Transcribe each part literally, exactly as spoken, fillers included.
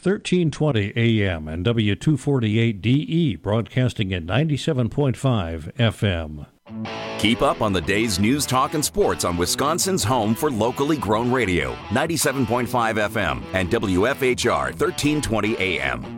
thirteen twenty A M and W two forty-eight D E, broadcasting at ninety-seven point five F M. Keep up on the day's news, talk, and sports on Wisconsin's home for locally grown radio, ninety-seven point five F M and W F H R thirteen twenty A M.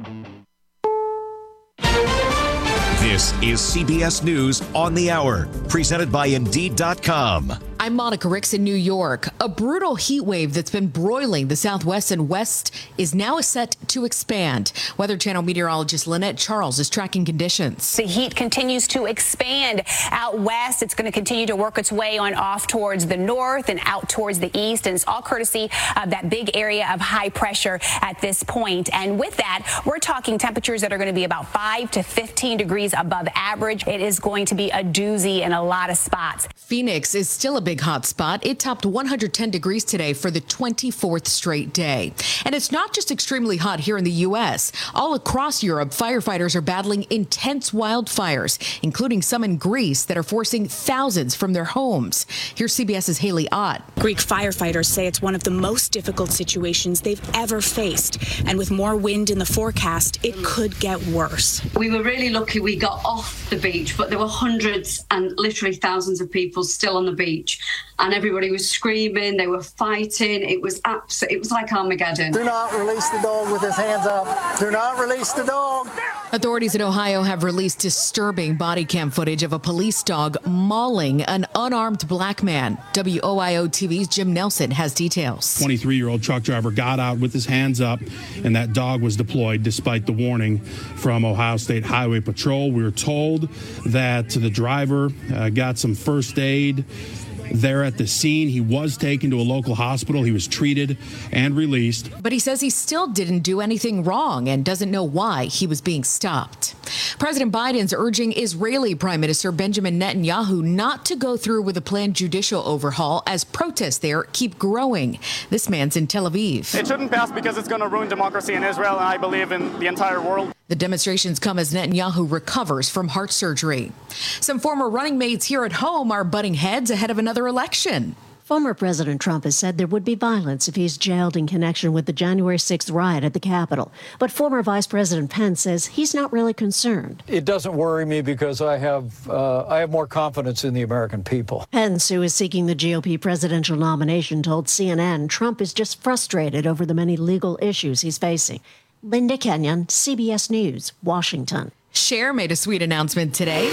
This is C B S News on the Hour, presented by Indeed dot com. I'm Monica Ricks in New York. A brutal heat wave that's been broiling the Southwest and West is now set to expand. Weather Channel meteorologist Lynette Charles is tracking conditions. The heat continues to expand out west. It's going to continue to work its way on off towards the north and out towards the east. And it's all courtesy of that big area of high pressure at this point. And with that, we're talking temperatures that are going to be about five to fifteen degrees above average. It is going to be a doozy in a lot of spots. Phoenix is still a big hot spot. It topped one hundred ten degrees today for the twenty-fourth straight day. And it's not just extremely hot here in the U S. All across Europe, firefighters are battling intense wildfires, including some in Greece that are forcing thousands from their homes. Here's CBS's Haley Ott. Greek firefighters say it's one of the most difficult situations they've ever faced. And with more wind in the forecast, it could get worse. We were really lucky we got off the beach, but there were hundreds and literally thousands of people still on the beach. And everybody was screaming, they were fighting. It was absolute, it was like Armageddon. Do not release the dog with his hands up. Do not release the dog. Authorities in Ohio have released disturbing body cam footage of a police dog mauling an unarmed black man. W O I O T V's Jim Nelson has details. twenty-three-year-old truck driver got out with his hands up, and that dog was deployed despite the warning from Ohio State Highway Patrol. We were told that the driver uh, got some first aid there at the scene. He was taken to a local hospital. He was treated and released. But he says he still didn't do anything wrong and doesn't know why he was being stopped. President Biden's urging Israeli Prime Minister Benjamin Netanyahu not to go through with a planned judicial overhaul as protests there keep growing. This man's in Tel Aviv. It shouldn't pass because it's going to ruin democracy in Israel, and I believe in the entire world. The demonstrations come as Netanyahu recovers from heart surgery. Some former running mates here at home are butting heads ahead of another election. Former President Trump has said there would be violence if he's jailed in connection with the January sixth riot at the Capitol. But former Vice President Pence says he's not really concerned. It doesn't worry me because I have uh, I have more confidence in the American people. Pence, who is seeking the G O P presidential nomination, told C N N Trump is just frustrated over the many legal issues he's facing. Linda Kenyon, C B S News, Washington. Cher made a sweet announcement today.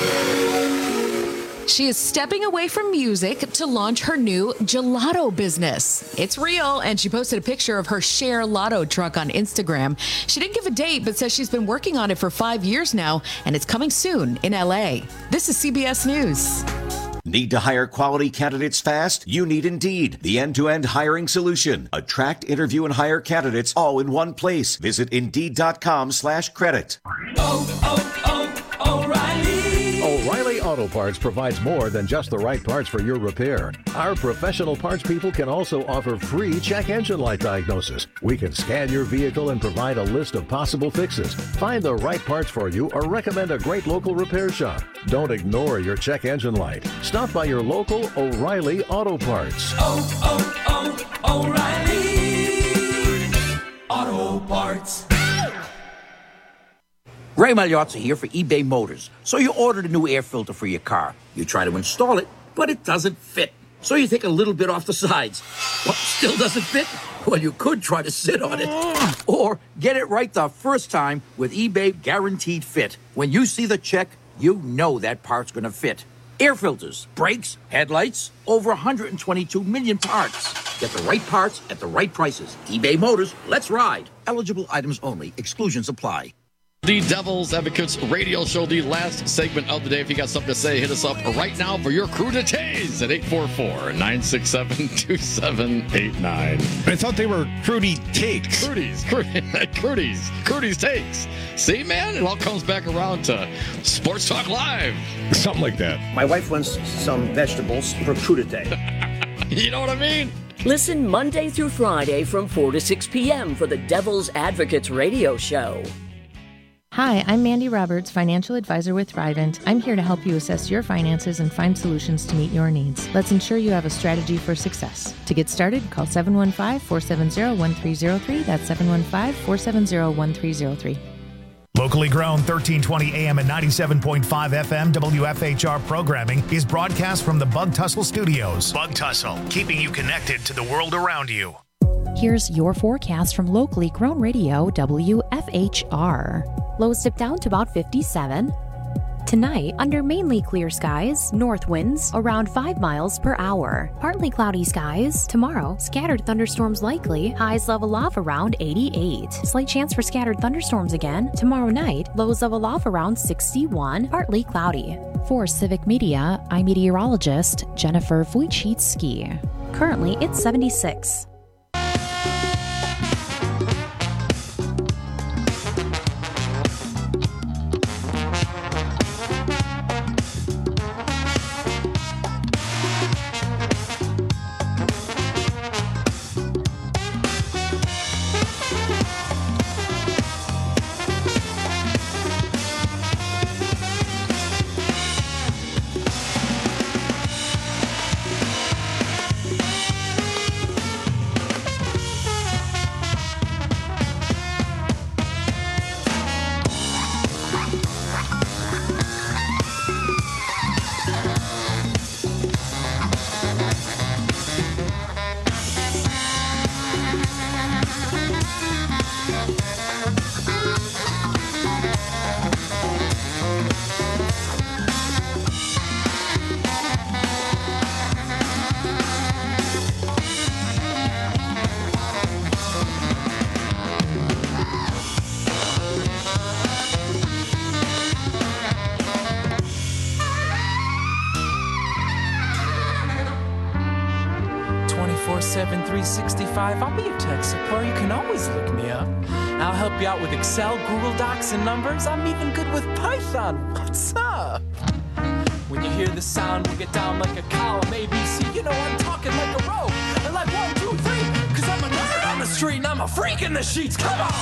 She is stepping away from music to launch her new gelato business. It's real, and she posted a picture of her Cher Lotto truck on Instagram. She didn't give a date, but says she's been working on it for five years now, and it's coming soon in L A. This is C B S News. Need to hire quality candidates fast? You need Indeed, the end-to-end hiring solution. Attract, interview, and hire candidates all in one place. Visit Indeed.com slash credit. Oh, oh, oh, O'Reilly. O'Reilly Auto Parts provides more than just the right parts for your repair. Our professional parts people can also offer free check engine light diagnosis. We can scan your vehicle and provide a list of possible fixes. Find the right parts for you or recommend a great local repair shop. Don't ignore your check engine light. Stop by your local O'Reilly Auto Parts. Oh, oh, oh, O'Reilly Auto Parts. Ray Magliozzi here for eBay Motors. So you ordered a new air filter for your car. You try to install it, but it doesn't fit. So you take a little bit off the sides. What, still doesn't fit? Well, you could try to sit on it. Or get it right the first time with eBay Guaranteed Fit. When you see the check, you know that part's going to fit. Air filters, brakes, headlights, over one hundred twenty-two million parts. Get the right parts at the right prices. eBay Motors, let's ride. Eligible items only. Exclusions apply. The Devil's Advocates radio show, the last segment of the day. If you got something to say, hit us up right now for your crew to tase at eight four four, nine six seven, two seven eight nine. I thought they were Crudy Takes. Crudy's, Crudy's, Crudy's Takes. See, man, it all comes back around to Sports Talk Live. Something like that. My wife wants some vegetables for crudité. You know what I mean? Listen Monday through Friday from four to six p.m. for the Devil's Advocates radio show. Hi, I'm Mandy Roberts, financial advisor with Thrivent. I'm here to help you assess your finances and find solutions to meet your needs. Let's ensure you have a strategy for success. To get started, call seven one five, four seven zero, one three zero three. That's seven one five, four seven zero, one three zero three. Locally grown thirteen twenty A M and ninety-seven point five F M W F H R programming is broadcast from the Bug Tussle Studios. Bug Tussle, keeping you connected to the world around you. Here's your forecast from locally grown radio W F H R. Lows dip down to about fifty-seven. Tonight, under mainly clear skies, north winds around five miles per hour. Partly cloudy skies. Tomorrow, scattered thunderstorms likely. Highs level off around eighty-eight. Slight chance for scattered thunderstorms again. Tomorrow night, lows level off around sixty-one. Partly cloudy. For Civic Media, I'm meteorologist Jennifer Wojcicki. Currently, it's seventy-six. seven three sixty-five. I'll be your tech support. You can always look me up. I'll help you out with Excel, Google Docs, and numbers. I'm even good with Python. What's up? When you hear the sound, we get down like a column A B C. You know I'm talking like a row. I like one, two, three. Cause I'm a nerd on the street and I'm a freak in the sheets. Come on!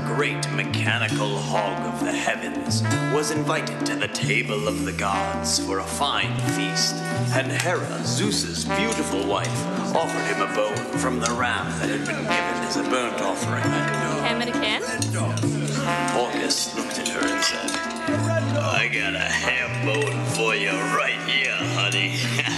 great mechanical hog of the heavens, was invited to the table of the gods for a fine feast, and Hera, Zeus's beautiful wife, offered him a bone from the ram that had been given as a burnt offering. Ham and a can? Orcus looked at her and said, I got a ham bone for you right here, honey.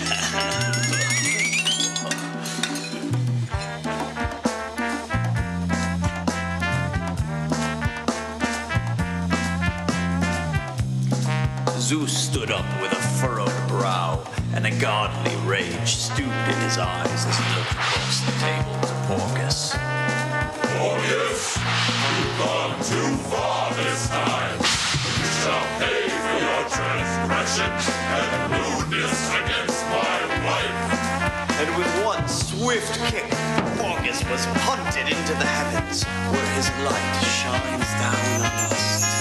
Zeus stood up with a furrowed brow, and a godly rage stewed in his eyes as he looked across the table to Orcus. Orcus, you've gone too far this time. You shall pay for your transgression and rudeness against my wife. And with one swift kick, Orcus was punted into the heavens, where his light shines down on us today.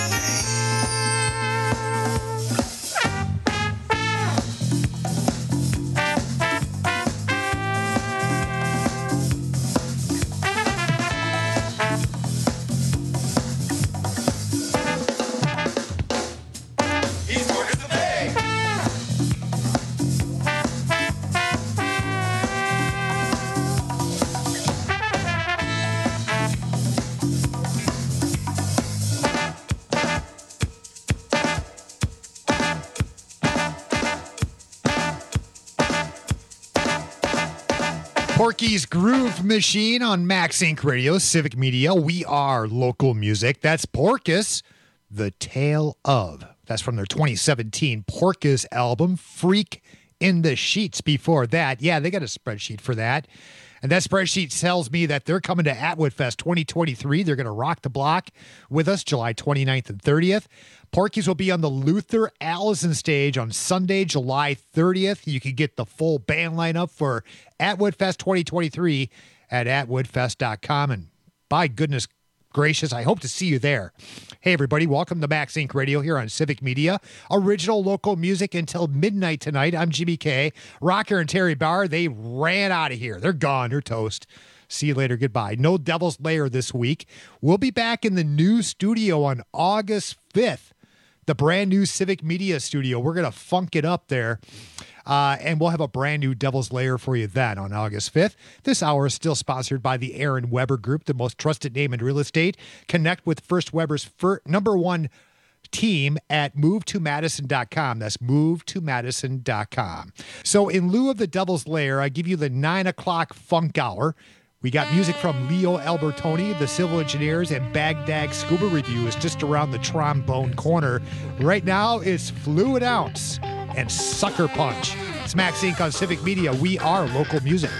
Porky's Groove Machine on Max Inc Radio, Civic Media. We are local music. That's Porcus, The Tale of. That's from their twenty seventeen Porcus album, Freak in the Sheets. Before that, yeah, they got a spreadsheet for that. And that spreadsheet tells me that they're coming to Atwood Fest twenty twenty-three. They're going to rock the block with us July twenty-ninth and thirtieth. Porky's will be on the Luther Allison stage on Sunday, July thirtieth. You can get the full band lineup for Atwood Fest twenty twenty-three at atwood fest dot com. And by goodness gracious, I hope to see you there. Hey, everybody, welcome to Max Inc Radio here on Civic Media. Original local music until midnight tonight. I'm Jimmy K. Rocker and Terry Bauer, they ran out of here. They're gone. They're toast. See you later. Goodbye. No Devil's Lair this week. We'll be back in the new studio on August fifth. The brand new Civic Media studio. We're going to funk it up there. Uh, and we'll have a brand new Devil's Lair for you then on August fifth. This hour is still sponsored by the Aaron Weber Group, the most trusted name in real estate. Connect with First Weber's fir- number one team at move to madison dot com. That's move to madison dot com. So in lieu of the Devil's Lair, I give you the nine o'clock funk hour. We got music from Leo Albertoni, the Civil Engineers, and Baghdad Scuba Review is just around the trombone corner. Right now, it's Fluid Ounce and Sucker Punch. It's Max Inc on Civic Media. We are local music.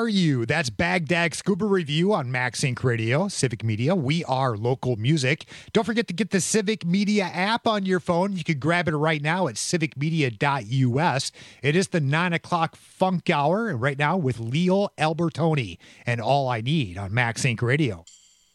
are you? That's Baghdad Scuba Review on Max Inc Radio, Civic Media. We are local music. Don't forget to get the Civic Media app on your phone. You can grab it right now at civic media dot u s. It is the nine o'clock funk hour, and right now with Leo Albertoni and All I Need on Max Inc Radio.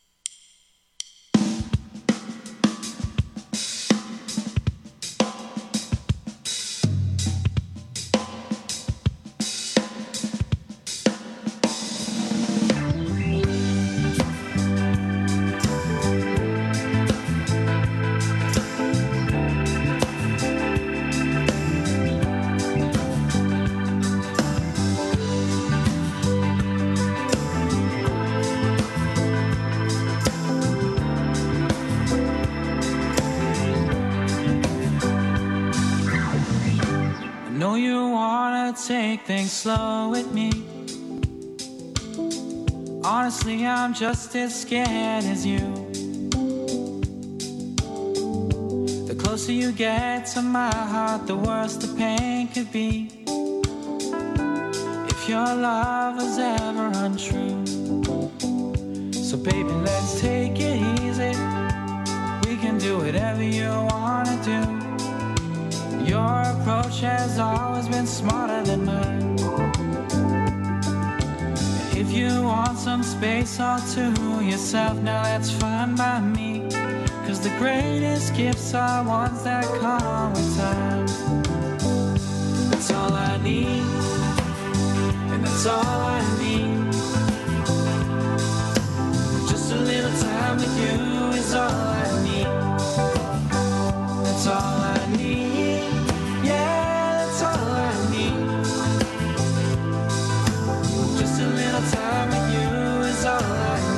Take things slow with me. Honestly, I'm just as scared as you. The closer you get to my heart, the worse the pain could be. If your love was ever untrue. So baby, let's take it easy. We can do whatever you wanna do. Your approach has always been smarter than mine. If you want some space all to yourself, now that's fine by me. Cause the greatest gifts are ones that come with time. That's all I need, and that's all I need. Just a little time with you is all I need. That's all I need. Time with you is all I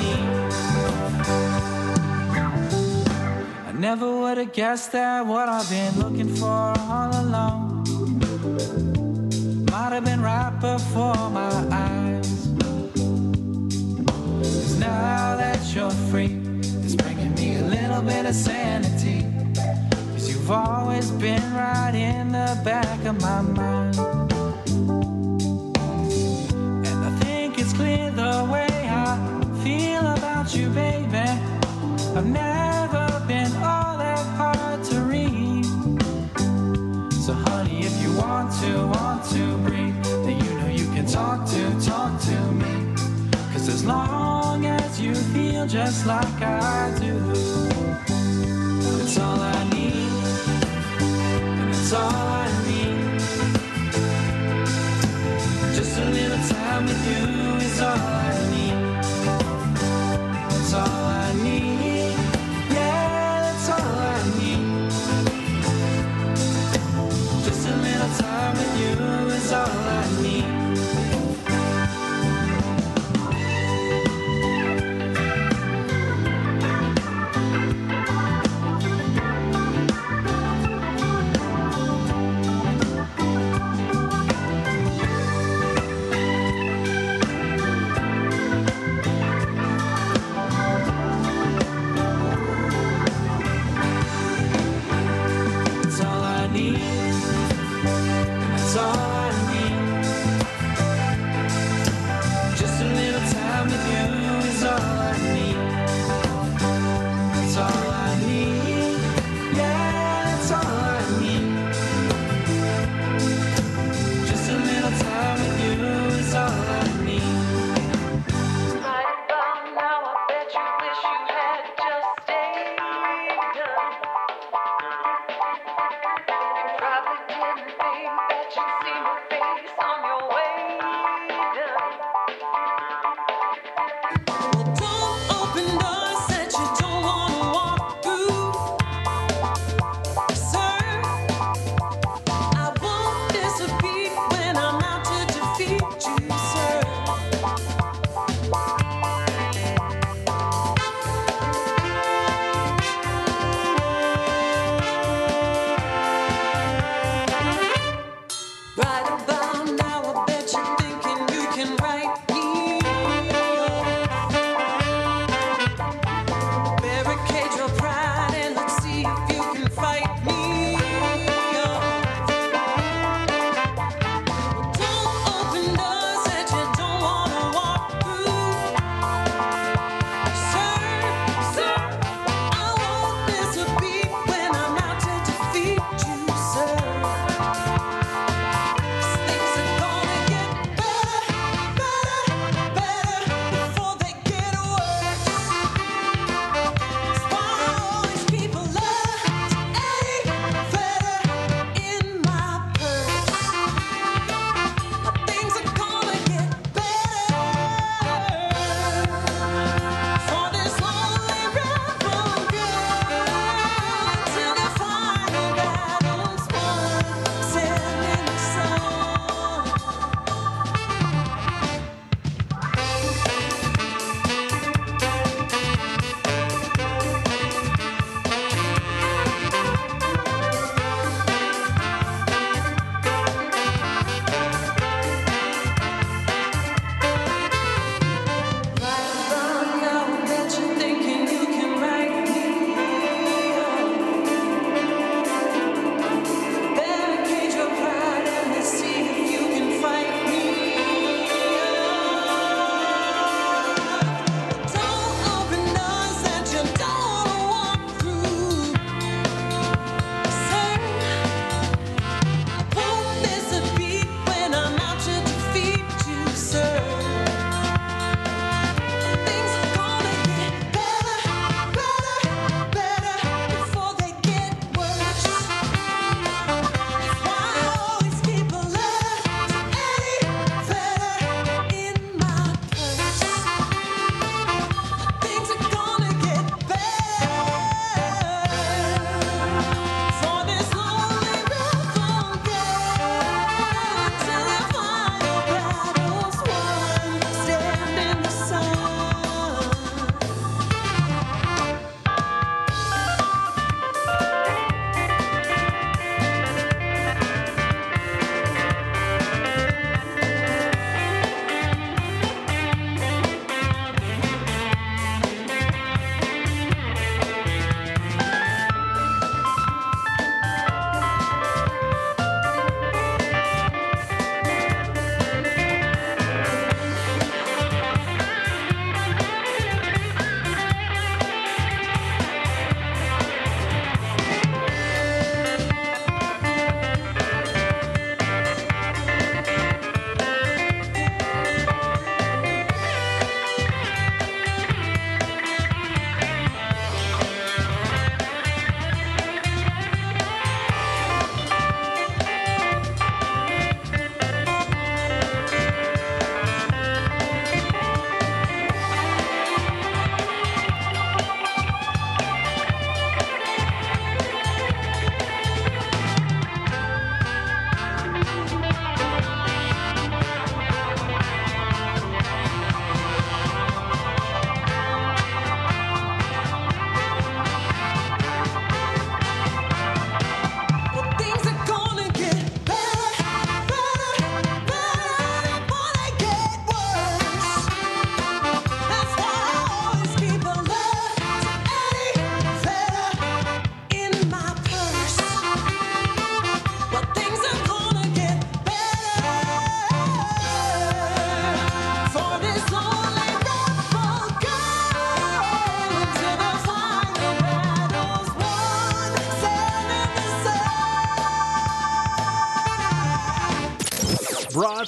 need. I never would have guessed that what I've been looking for all along might have been right before my eyes. Cause now that you're free, it's bringing me a little bit of sanity. Cause you've always been right in the back of my mind. It's clear the way I feel about you, baby. I've never been all that hard to read. So honey, if you want to, want to breathe, then you know you can talk to, talk to me. Cause as long as you feel just like I do, it's all I need, and it's all I need. Just a little time with you. That's all I need. That's all I need. Yeah, that's all I need. Just a little time with you is all I need.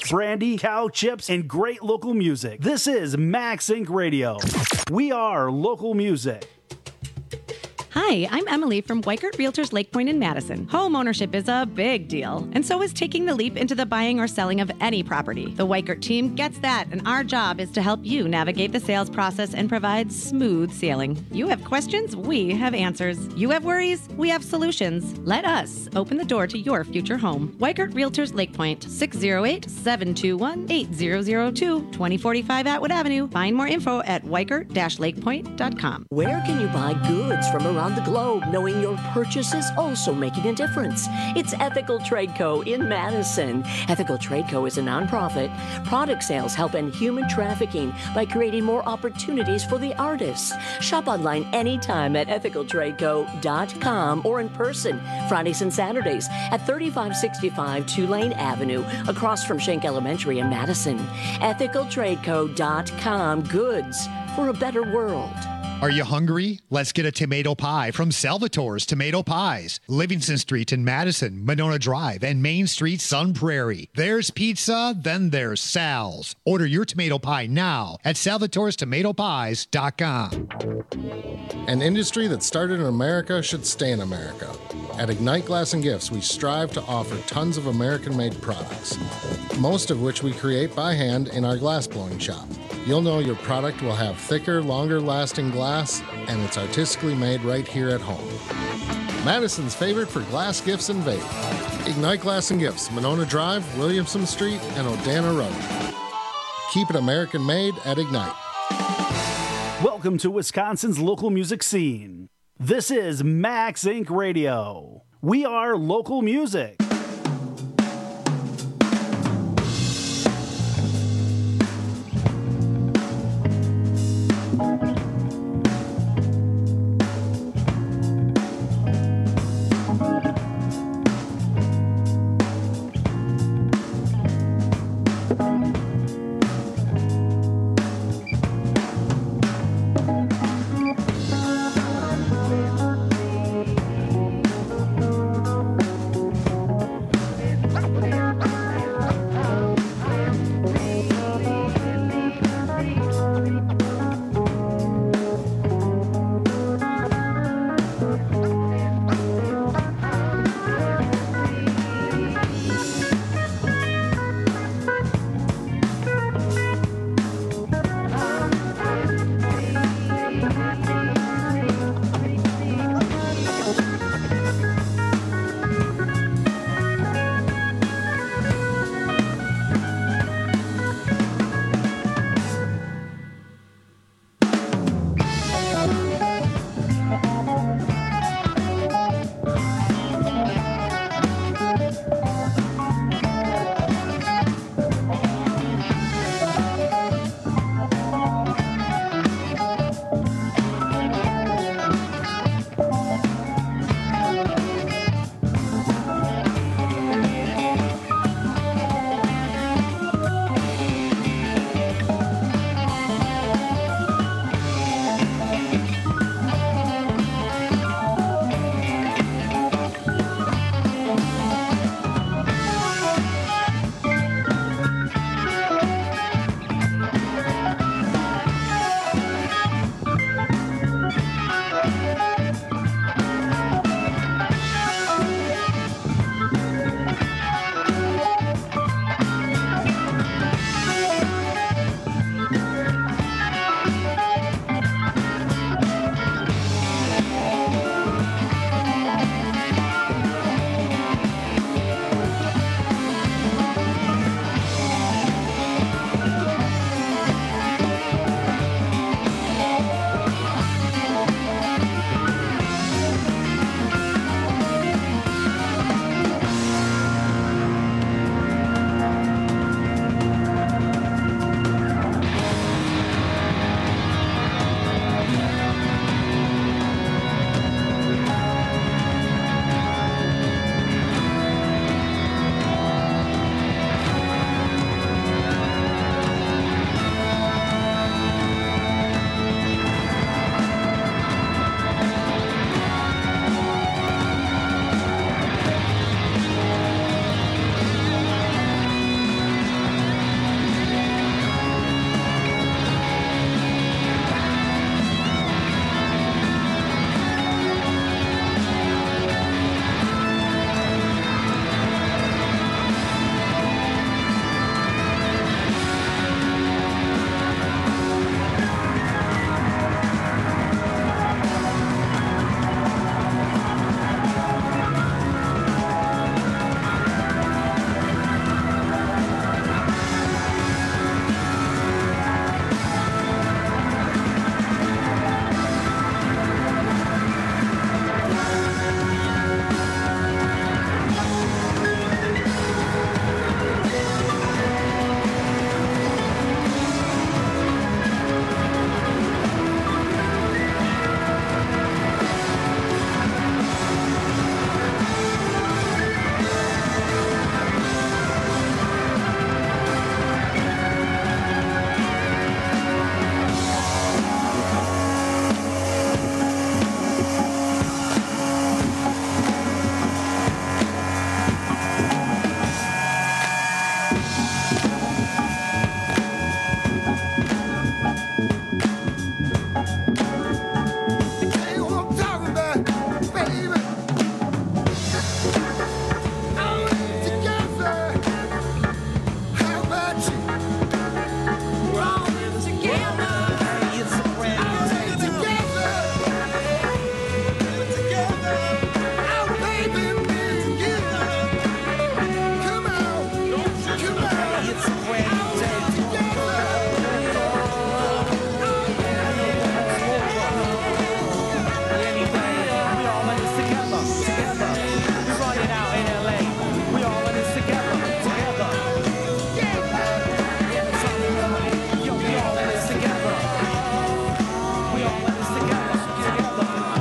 brandy, cow chips, and great local music. This is Max Inc Radio. We are local music. Hi, I'm Emily from Weikert Realtors Lake Point in Madison. Home ownership is a big deal, and so is taking the leap into the buying or selling of any property. The Weikert team gets that, and our job is to help you navigate the sales process and provide smooth sailing. You have questions, we have answers. You have worries, we have solutions. Let us open the door to your future home. Weikert Realtors Lake Point, six oh eight, seven two one, eight zero zero two, twenty forty-five Atwood Avenue. Find more info at weikert dash lakepoint dot com. Where can you buy goods from around the globe, knowing your purchase is also making a difference? It's Ethical Trade Co. in Madison. Ethical Trade Co. is a nonprofit. Product sales help end human trafficking by creating more opportunities for the artists. Shop online anytime at ethical trade co dot com or in person Fridays and Saturdays at thirty-five sixty-five Tulane Avenue, across from Schenck Elementary in Madison. ethical trade co dot com. Goods for a better world. Are you hungry? Let's get a tomato pie from Salvatore's Tomato Pies. Livingston Street in Madison, Monona Drive, and Main Street, Sun Prairie. There's pizza, then there's Sal's. Order your tomato pie now at salvatores tomato pies dot com. An industry that started in America should stay in America. At Ignite Glass and Gifts, we strive to offer tons of American-made products, most of which we create by hand in our glass blowing shop. You'll know your product will have thicker, longer-lasting glass, and it's artistically made right here at home. Madison's favorite for glass gifts and vape. Ignite Glass and Gifts, Monona Drive, Williamson Street, and Odana Road. Keep it American-made at Ignite. Welcome to Wisconsin's local music scene. This is Max Inc Radio. We are local music.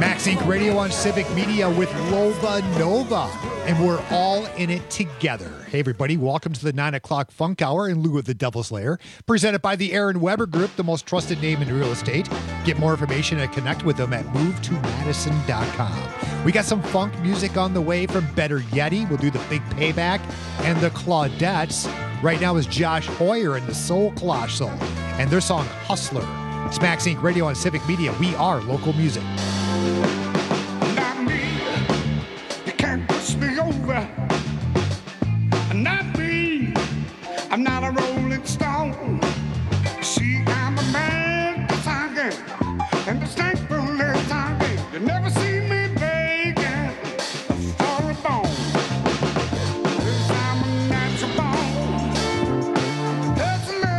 Max Inc Radio on Civic Media with Lova Nova, and we're all in it together. Hey everybody, welcome to the nine o'clock Funk Hour in lieu of the Devil's Lair, presented by the Aaron Weber Group, the most trusted name in real estate. Get more information and connect with them at move to madison dot com. We got some funk music on the way from Better Yeti. We'll do the Big Payback and the Claudettes. Right now is Josh Hoyer and the Soul Colossal and their song Hustler. It's Max Inc Radio on Civic Media. We are local music. Not me, you can't push me over. Not me, I'm not a rolling stone. See, I'm a man that's hungry, and the thankful is hungry. You never see me begging for a bone. 'Cause I'm a natural born hustler,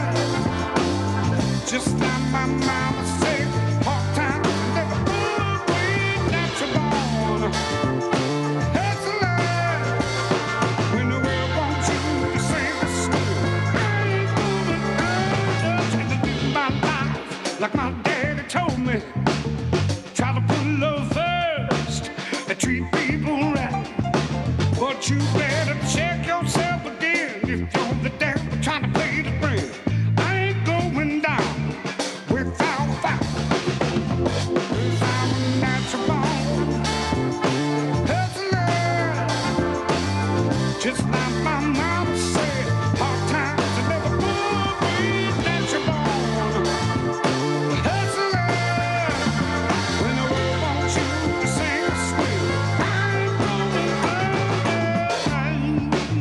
just like my mama said. Hard times never good, we natural born hustler. When the world wants you to sing the story, I ain't moving on. Trying to live my life like my daddy told me. Try to put love first and treat people right. But you better check yourself again if you're the devil trying to play the friend. I ain't going down without a fight. 'Cause I'm a natural born hustler. Just like my mama said, hard times are never good, we natural born hustler. When the world wants you to sing a squeal, I ain't going down.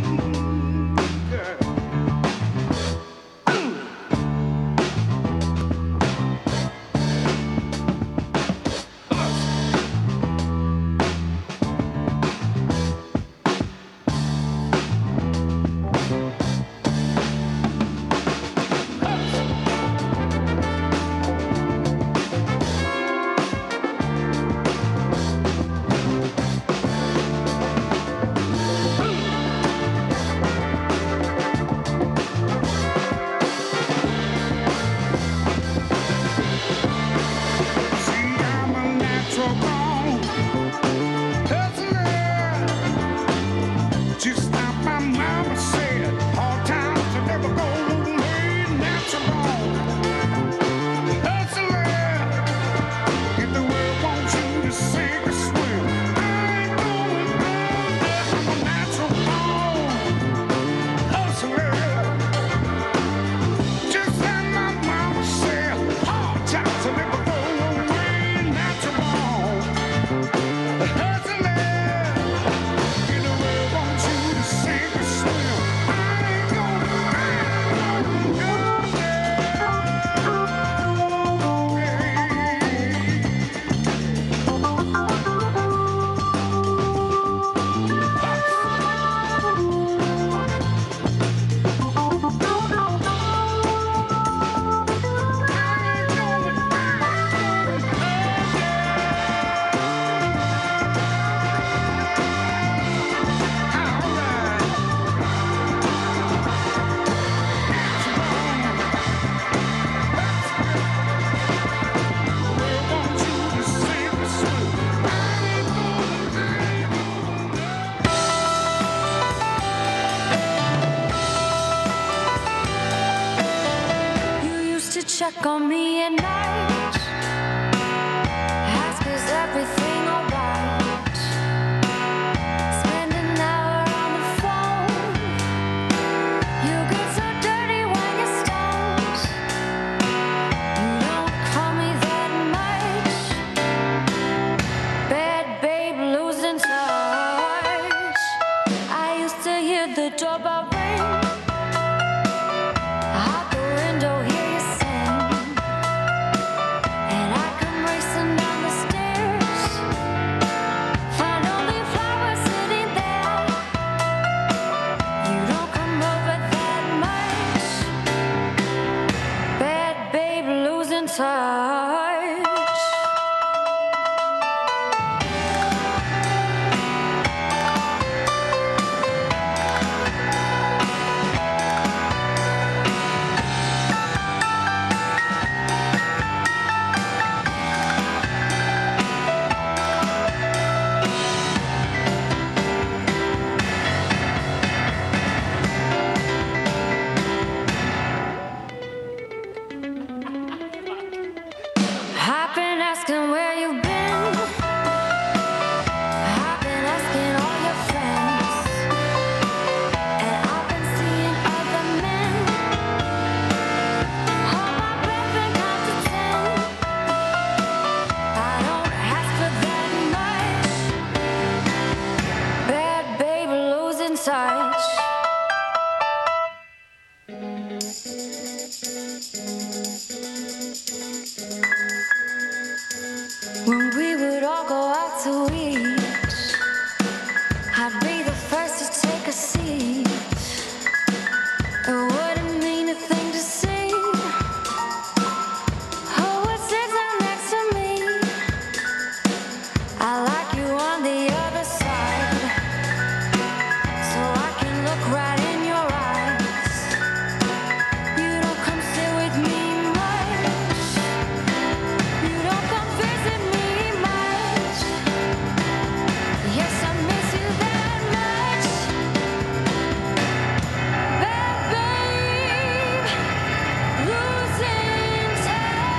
When we would all go out to eat, I'd be the first to take a seat. It wouldn't mean a thing to see. Who would sit down next to me? I like you on the other side, so I can look right in your eyes. You don't come sit with me much. You don't come visit me much. Yes, I miss you that much. But babe, losing touch.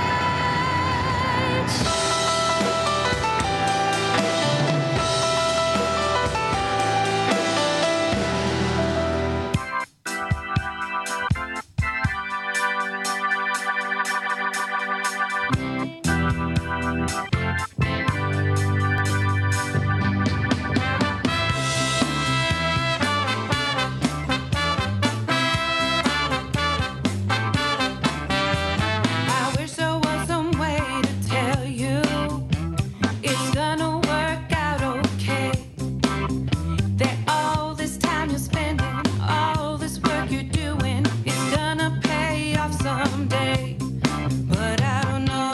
I wish there was some way to tell you it's gonna work out okay. That all this time you're spending, all this work you're doing, is gonna pay off someday. But I don't know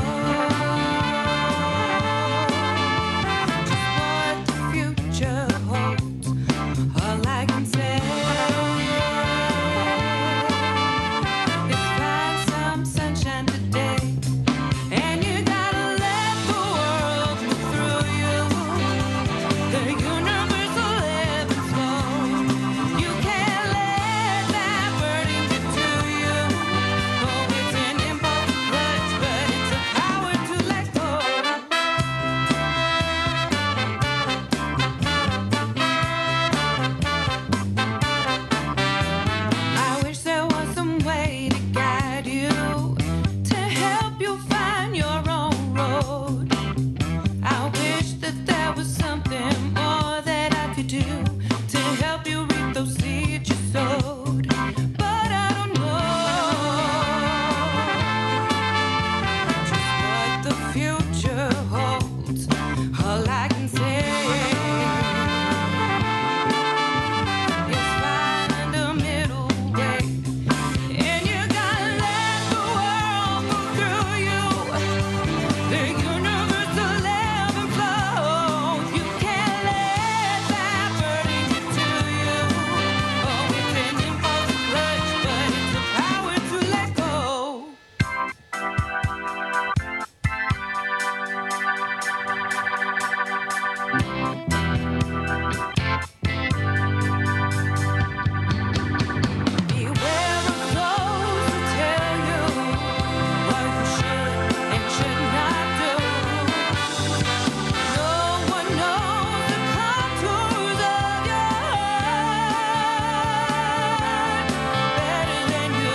just what the future holds. All I can say is find some sunshine today. And you gotta let the world move through you. The universe will ebb and flow. You can't let that burden get to you. Oh, it's an impulse clutch, but it's a power to let go. I wish there was some way to guide you, to help you find your own road. I wish that there was something more that I could do to help you reap those seeds you sowed. But I don't know just what the future holds. All I can say is find a middle way. And you gotta let the world move through you. The universe will ebb and flow. You can't let that burden get to you. Oh, it's an impulse clutch, but it's a power to let go. Beware of those who tell you what you should and should not do. No one knows the contours of your heart better than you.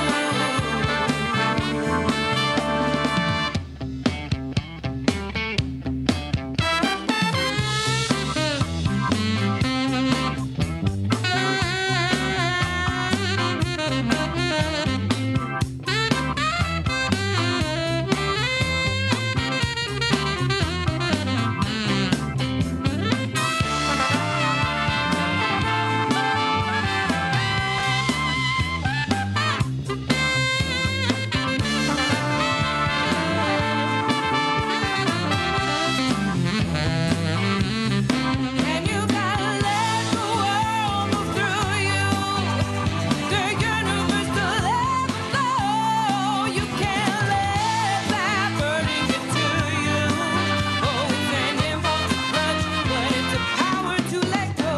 And you gotta let the world move through you. The universe will ebb and flow. You can't let that burden get to you. Oh, it's an impulse clutch, but it's a power to let go.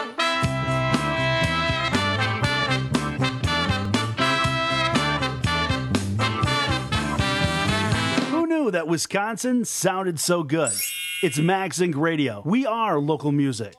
Who knew that Wisconsin sounded so good? It's Max Inc Radio. We are local music.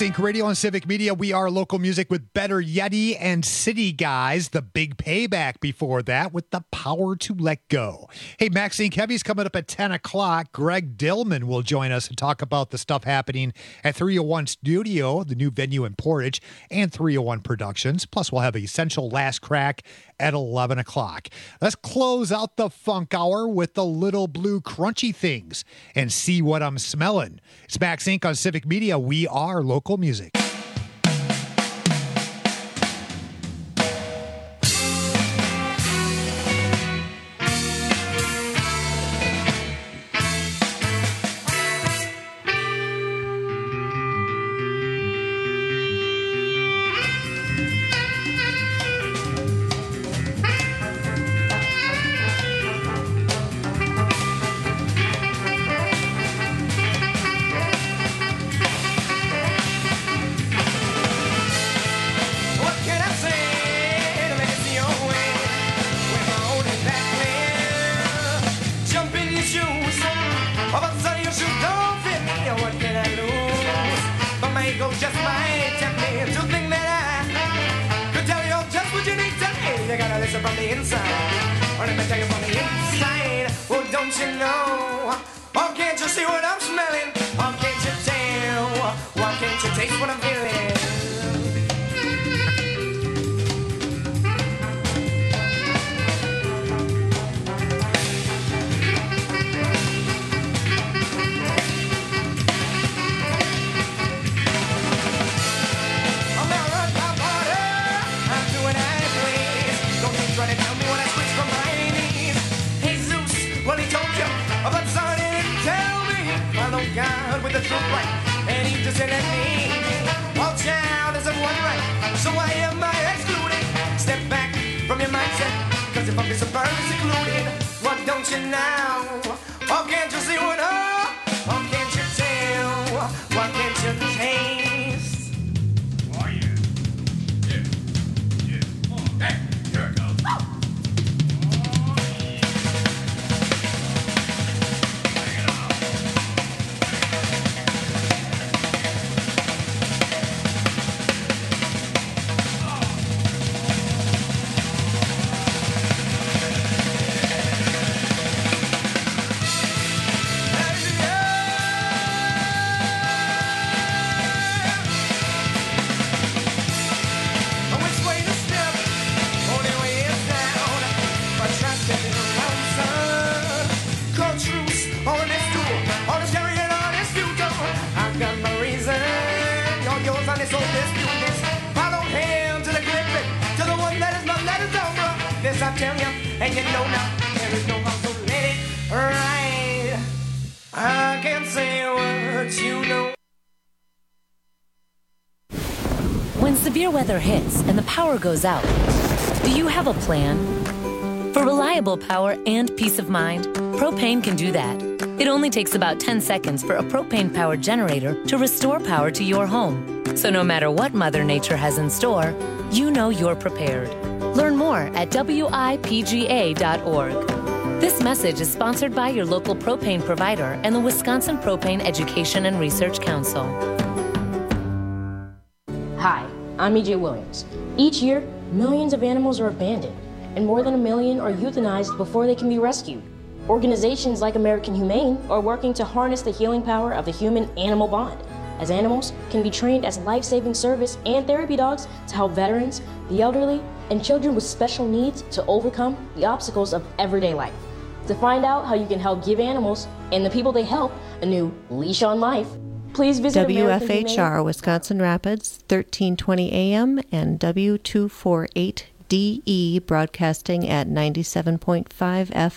Inc Radio and Civic Media. We are local music with Better Yeti and City Guys. The big payback before that with The Power to Let Go. Hey, Max Inc Heavy's coming up at ten o'clock. Greg Dillman will join us and talk about the stuff happening at three oh one Studio, the new venue in Portage, and three oh one Productions. Plus, we'll have Essential Last Crack at eleven o'clock. Let's close out the funk hour with the Little Blue Crunchy Things and See What I'm Smelling. It's Max Inc on Civic Media. We are local music. When severe weather hits and the power goes out, do you have a plan? For reliable power and peace of mind, Propane can do that. It only takes about ten seconds for a propane-powered generator to restore power to your home. So no matter what Mother Nature has in store, you know you're prepared. Learn more at W I P G A dot org. This message is sponsored by your local propane provider and the Wisconsin Propane Education and Research Council. Hi, I'm E J Williams. Each year, millions of animals are abandoned, and more than a million are euthanized before they can be rescued. Organizations like American Humane are working to harness the healing power of the human-animal bond, as animals can be trained as life-saving service and therapy dogs to help veterans, the elderly, and children with special needs to overcome the obstacles of everyday life. To find out how you can help give animals and the people they help a new leash on life, please visit W F H R American Wisconsin Rapids, thirteen twenty A M and W two forty-eight D E broadcasting at ninety-seven point five F